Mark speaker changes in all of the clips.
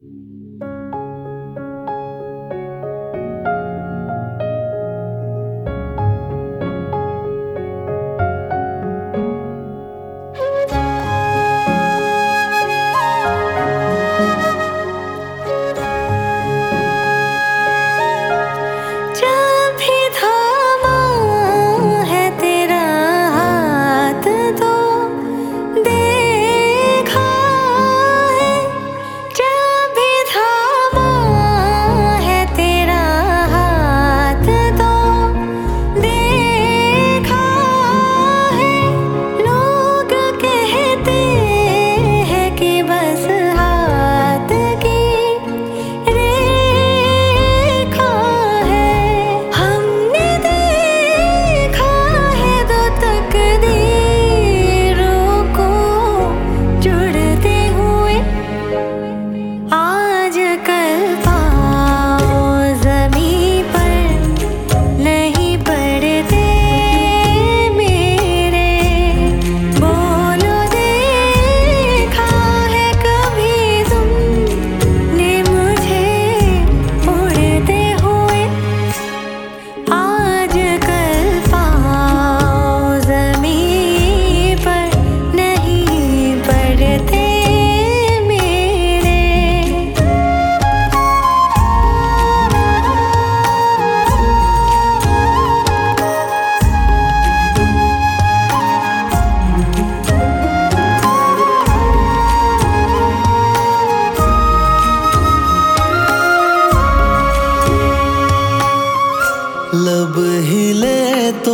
Speaker 1: लब हिले तो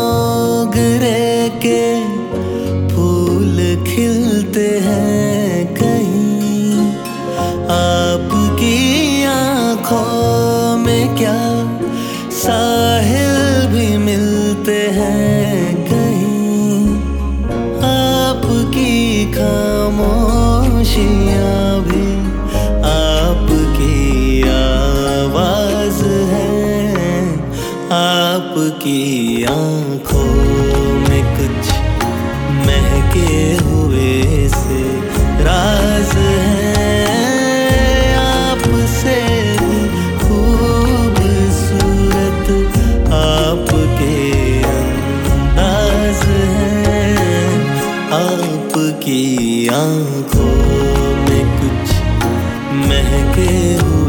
Speaker 1: मोगरे के फूल खिलते हैं कहीं, आपकी आँखों में क्या साहिल भी मिलते हैं कहीं, आपकी खामोशियाँ भी आपकी आवाज़ है, आपकी आँखों में कुछ महके हुए से राज है, आपसे खूबसूरत आपके अंदाज है, आपकी आँखों में कुछ महके हुए